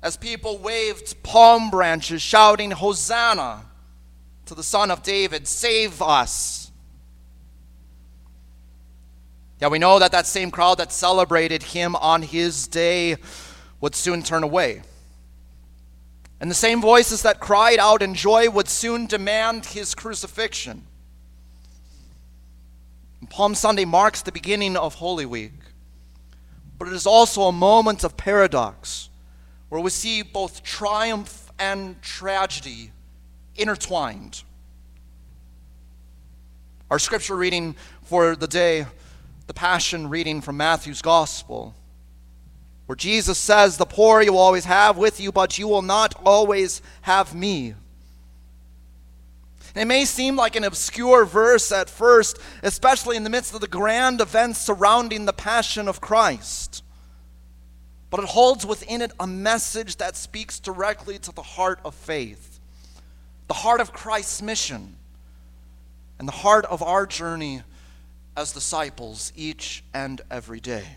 as people waved palm branches shouting, "Hosanna to the Son of David, save us." Yeah, we know that same crowd that celebrated him on his day would soon turn away. And the same voices that cried out in joy would soon demand his crucifixion. And Palm Sunday marks the beginning of Holy Week, but it is also a moment of paradox where we see both triumph and tragedy intertwined. Our scripture reading for the day, the Passion reading from Matthew's Gospel, where Jesus says, "The poor you will always have with you, but you will not always have me." It may seem like an obscure verse at first, especially in the midst of the grand events surrounding the Passion of Christ. But it holds within it a message that speaks directly to the heart of faith, the heart of Christ's mission, and the heart of our journey as disciples each and every day.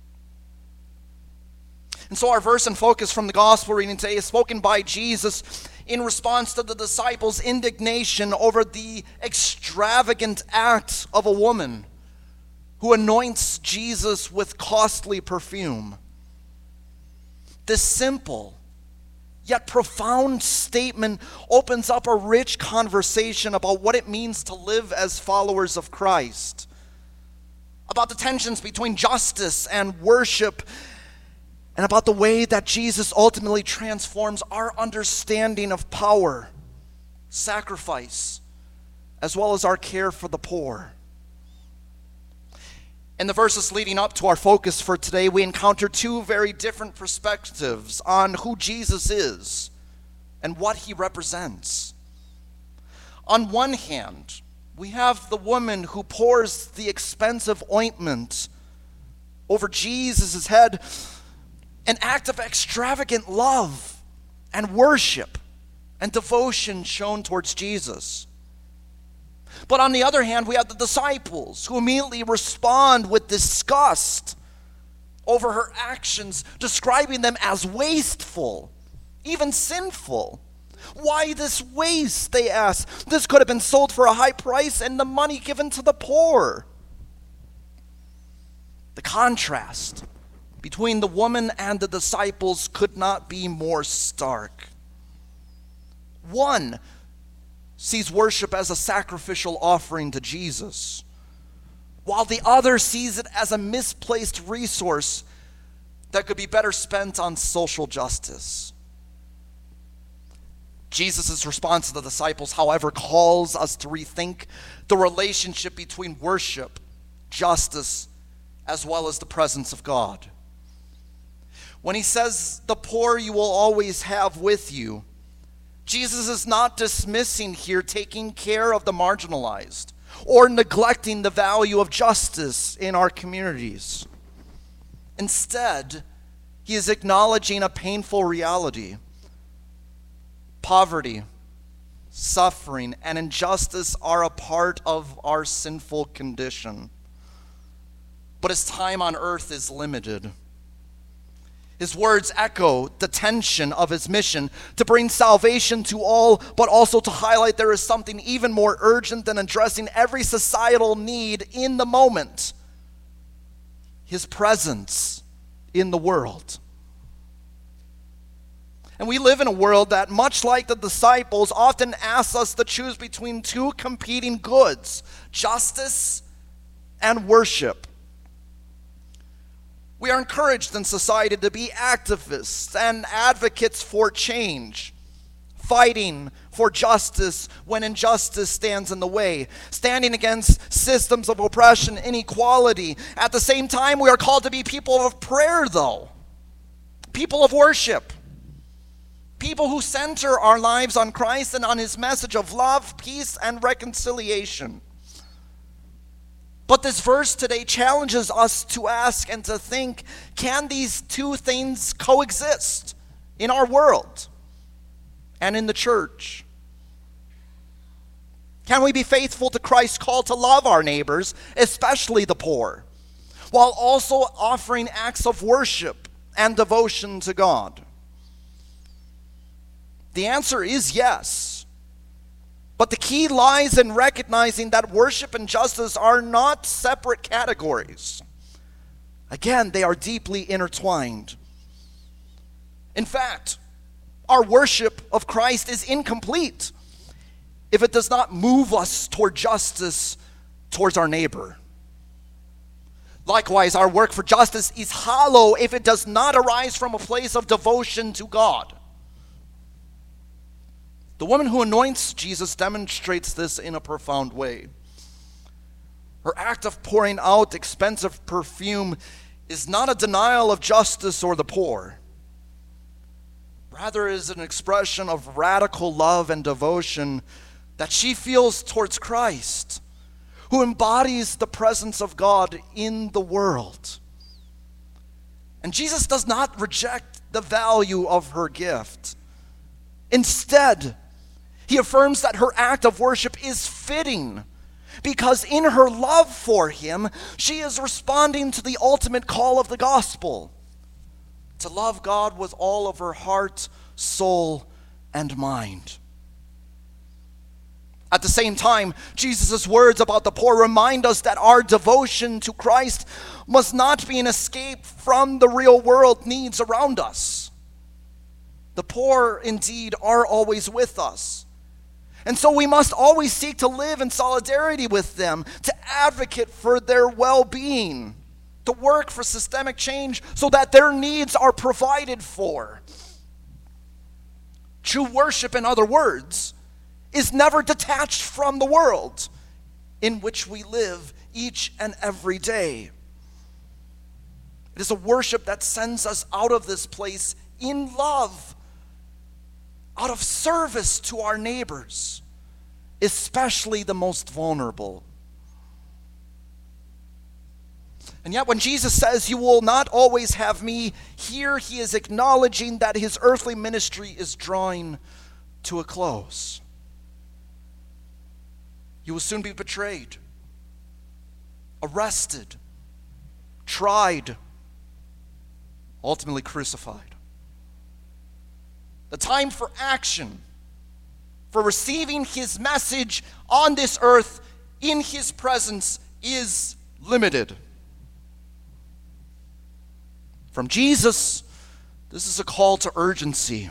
And so our verse and focus from the gospel reading today is spoken by Jesus in response to the disciples' indignation over the extravagant act of a woman who anoints Jesus with costly perfume. This simple yet profound statement opens up a rich conversation about what it means to live as followers of Christ, about the tensions between justice and worship, and about the way that Jesus ultimately transforms our understanding of power, sacrifice, as well as our care for the poor. In the verses leading up to our focus for today, we encounter two very different perspectives on who Jesus is and what he represents. On one hand, we have the woman who pours the expensive ointment over Jesus' head, an act of extravagant love and worship and devotion shown towards Jesus. But on the other hand, we have the disciples who immediately respond with disgust over her actions, describing them as wasteful, even sinful. "Why this waste?" they ask. "This could have been sold for a high price and the money given to the poor." The contrast between the woman and the disciples could not be more stark. One sees worship as a sacrificial offering to Jesus, while the other sees it as a misplaced resource that could be better spent on social justice. Jesus' response to the disciples, however, calls us to rethink the relationship between worship, justice, as well as the presence of God. When he says, "The poor you will always have with you," Jesus is not dismissing here taking care of the marginalized or neglecting the value of justice in our communities. Instead, he is acknowledging a painful reality. Poverty, suffering, and injustice are a part of our sinful condition. But his time on earth is limited. His words echo the tension of his mission to bring salvation to all, but also to highlight there is something even more urgent than addressing every societal need in the moment: his presence in the world. And we live in a world that, much like the disciples, often asks us to choose between two competing goods: justice and worship. We are encouraged in society to be activists and advocates for change, fighting for justice when injustice stands in the way, standing against systems of oppression, inequality. At the same time, we are called to be people of prayer, though, people of worship, people who center our lives on Christ and on his message of love, peace, and reconciliation. But this verse today challenges us to ask and to think, can these two things coexist in our world and in the church? Can we be faithful to Christ's call to love our neighbors, especially the poor, while also offering acts of worship and devotion to God? The answer is yes. But the key lies in recognizing that worship and justice are not separate categories. Again, they are deeply intertwined. In fact, our worship of Christ is incomplete if it does not move us toward justice towards our neighbor. Likewise, our work for justice is hollow if it does not arise from a place of devotion to God. The woman who anoints Jesus demonstrates this in a profound way. Her act of pouring out expensive perfume is not a denial of justice or the poor. Rather, it is an expression of radical love and devotion that she feels towards Christ, who embodies the presence of God in the world. And Jesus does not reject the value of her gift. Instead, he affirms that her act of worship is fitting, because in her love for him, she is responding to the ultimate call of the gospel, to love God with all of her heart, soul, and mind. At the same time, Jesus' words about the poor remind us that our devotion to Christ must not be an escape from the real world needs around us. The poor, indeed, are always with us. And so we must always seek to live in solidarity with them, to advocate for their well-being, to work for systemic change so that their needs are provided for. True worship, in other words, is never detached from the world in which we live each and every day. It is a worship that sends us out of this place in love, out of service to our neighbors, especially the most vulnerable. And yet when Jesus says, "You will not always have me," here he is acknowledging that his earthly ministry is drawing to a close. You will soon be betrayed, arrested, tried, ultimately crucified. The time for action, for receiving his message on this earth in his presence, is limited. From Jesus, this is a call to urgency.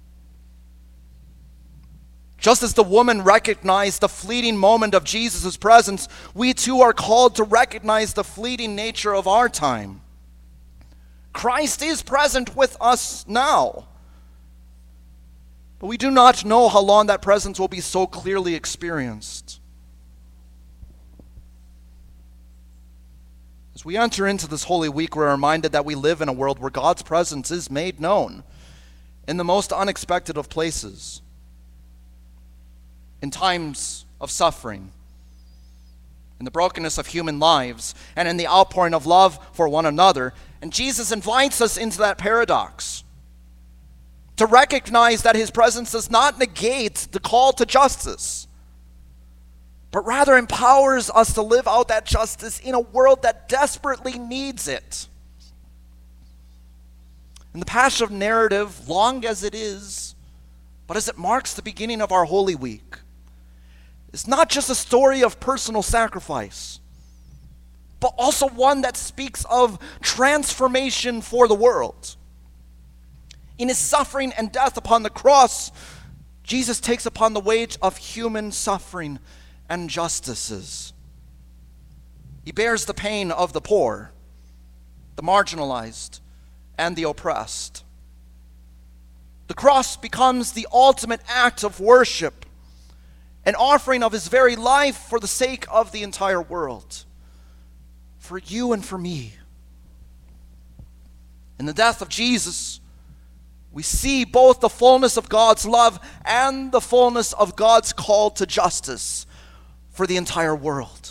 Just as the woman recognized the fleeting moment of Jesus' presence, we too are called to recognize the fleeting nature of our time. Christ is present with us now, but we do not know how long that presence will be so clearly experienced. As we enter into this Holy Week, we're reminded that we live in a world where God's presence is made known in the most unexpected of places. In times of suffering, in the brokenness of human lives, and in the outpouring of love for one another. And Jesus invites us into that paradox, to recognize that his presence does not negate the call to justice, but rather empowers us to live out that justice in a world that desperately needs it. And the Passion narrative, long as it is, but as it marks the beginning of our Holy Week, it's not just a story of personal sacrifice, but also one that speaks of transformation for the world. In his suffering and death upon the cross, Jesus takes upon the weight of human suffering and injustices. He bears the pain of the poor, the marginalized, and the oppressed. The cross becomes the ultimate act of worship, an offering of his very life for the sake of the entire world, for you and for me. In the death of Jesus, we see both the fullness of God's love and the fullness of God's call to justice for the entire world.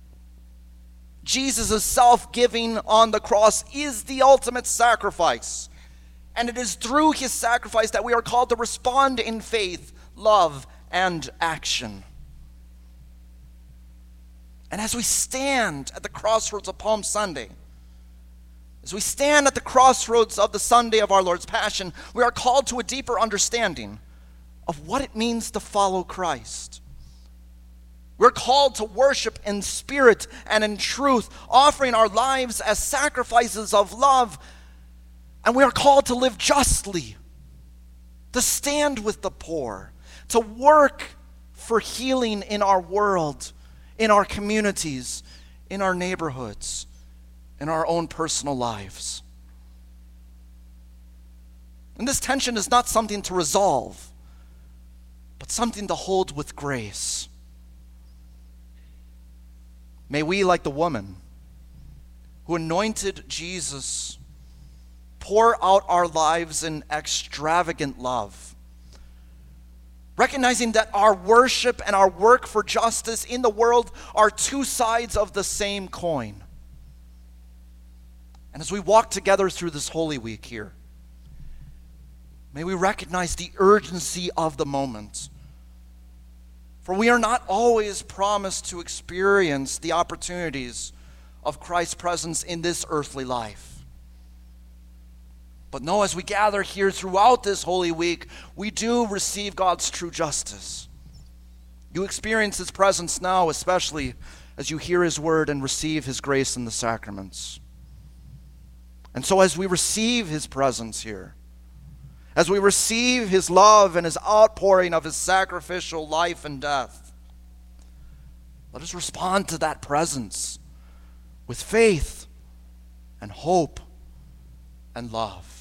Jesus' self-giving on the cross is the ultimate sacrifice, and it is through his sacrifice that we are called to respond in faith, love, and action. And as we stand at the crossroads of Palm Sunday, as we stand at the crossroads of the Sunday of our Lord's Passion, we are called to a deeper understanding of what it means to follow Christ. We're called to worship in spirit and in truth, offering our lives as sacrifices of love. And we are called to live justly, to stand with the poor, to work for healing in our world, in our communities, in our neighborhoods, in our own personal lives. And this tension is not something to resolve, but something to hold with grace. May we, like the woman who anointed Jesus, pour out our lives in extravagant love, recognizing that our worship and our work for justice in the world are two sides of the same coin. And as we walk together through this Holy Week here, may we recognize the urgency of the moment. For we are not always promised to experience the opportunities of Christ's presence in this earthly life. But know, as we gather here throughout this Holy Week, we do receive God's true justice. You experience His presence now, especially as you hear His word and receive His grace in the sacraments. And so as we receive His presence here, as we receive His love and His outpouring of His sacrificial life and death, let us respond to that presence with faith and hope and love.